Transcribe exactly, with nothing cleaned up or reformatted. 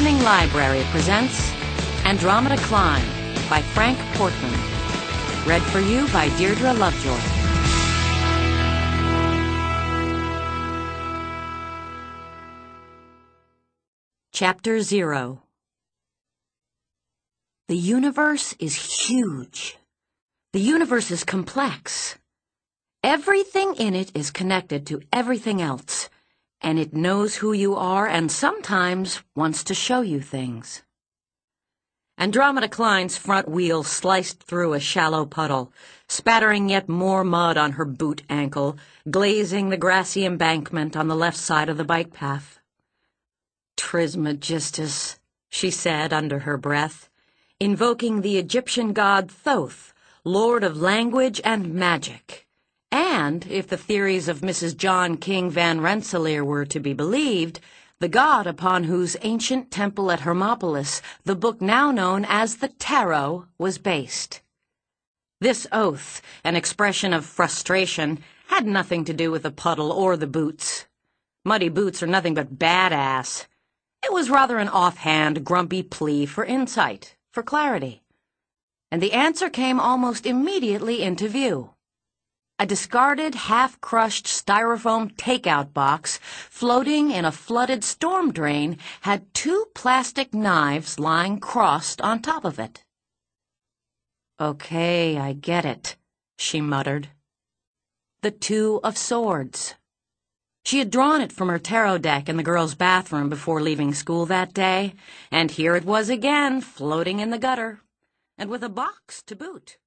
Evening Library presents Andromeda Climb by Frank Portman. Read for you by Deirdre Lovejoy. Chapter Zero. The universe is huge. The universe is complex. Everything in it is connected to everything else, and it knows who you are and sometimes wants to show you things. Andromeda Climb's front wheel sliced through a shallow puddle, spattering yet more mud on her boot ankle, glazing the grassy embankment on the left side of the bike path. Trismegistus, she said under her breath, invoking the Egyptian god Thoth, lord of language and magic. And, if the theories of Missus John King Van Rensselaer were to be believed, the god upon whose ancient temple at Hermopolis the book now known as the Tarot was based. This oath, an expression of frustration, had nothing to do with the puddle or the boots. Muddy boots are nothing but badass. It was rather an offhand, grumpy plea for insight, for clarity. And the answer came almost immediately into view. A discarded, half-crushed styrofoam takeout box floating in a flooded storm drain had two plastic knives lying crossed on top of it. "Okay, I get it," she muttered. The Two of Swords. She had drawn it from her tarot deck in the girls' bathroom before leaving school that day, and here it was again, floating in the gutter, and with a box to boot.